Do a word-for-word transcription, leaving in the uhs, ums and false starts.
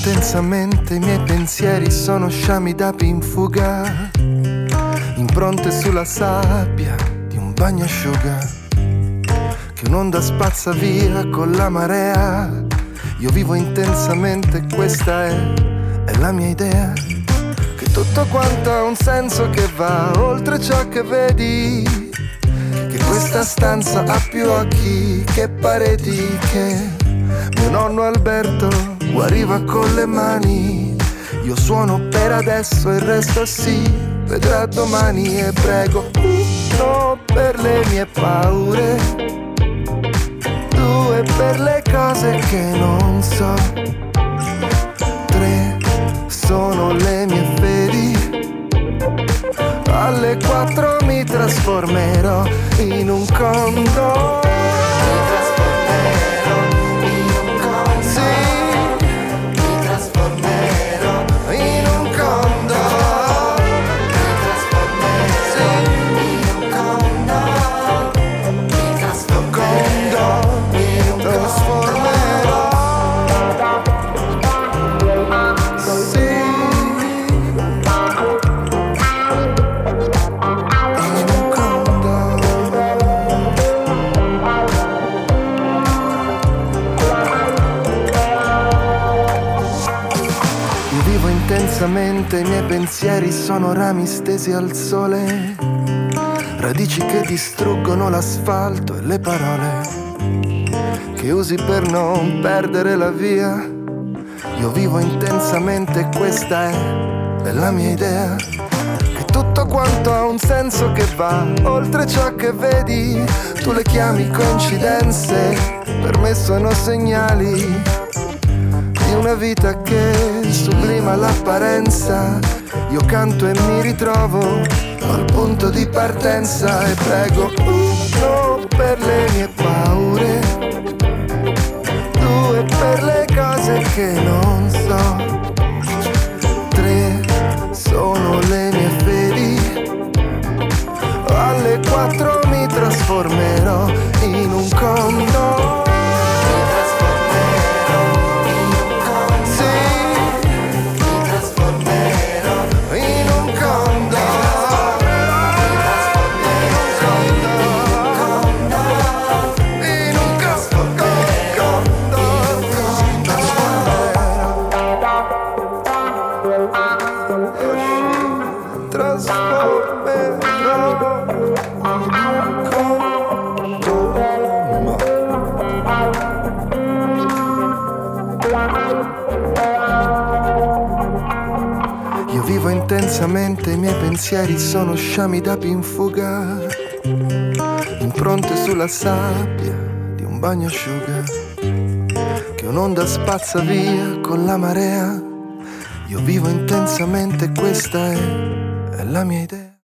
intensamente, i miei pensieri sono sciami d'api in fuga, impronte sulla sabbia di un bagnasciuga, che un'onda spazza via con la marea. Io vivo intensamente, questa è, è la mia idea, che tutto quanto ha un senso che va oltre ciò che vedi, che questa stanza ha più occhi che pareti, che mio nonno Alberto guariva con le mani. Io suono per adesso, il resto si vedrà domani. E prego, uno per le mie paure, due per le cose che non so, tre sono le mie fedi, alle quattro mi trasformerò in un condor. Intensamente i miei pensieri sono rami stesi al sole, radici che distruggono l'asfalto e le parole che usi per non perdere la via. Io vivo intensamente, questa è, è la mia idea, che tutto quanto ha un senso che va oltre ciò che vedi. Tu le chiami coincidenze, per me sono segnali di una vita che sublima l'apparenza. Io canto e mi ritrovo al punto di partenza. E prego, uno per le mie paure, due per le cose che non so, tre sono le mie fedi, alle quattro mi trasformerò in un condor. Io vivo intensamente, i miei pensieri sono sciami d'api in fuga, impronte sulla sabbia di un bagnasciuga, che un'onda spazza via con la marea. Io vivo intensamente, questa è, è la mia idea.